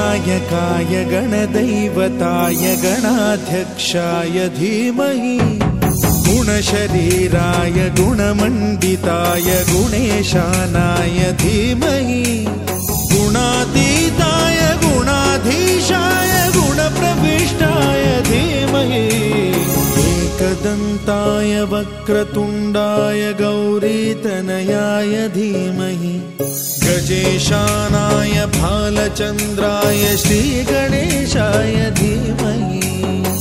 गणनायकाय गणदैवताय गणाध्यक्षाय धीमहि गुणशरीराय गुणमण्डिताय गुणेशानाय धीमहि गुणातीताय गुणाधीशाय गुणप्रविष्टाय धीमहि एकदन्ताय वक्रतुण्डाय गौरीतनयाय धीमहि गजेशानाय भालचन्द्राय श्रीगणेशाय धीमहि।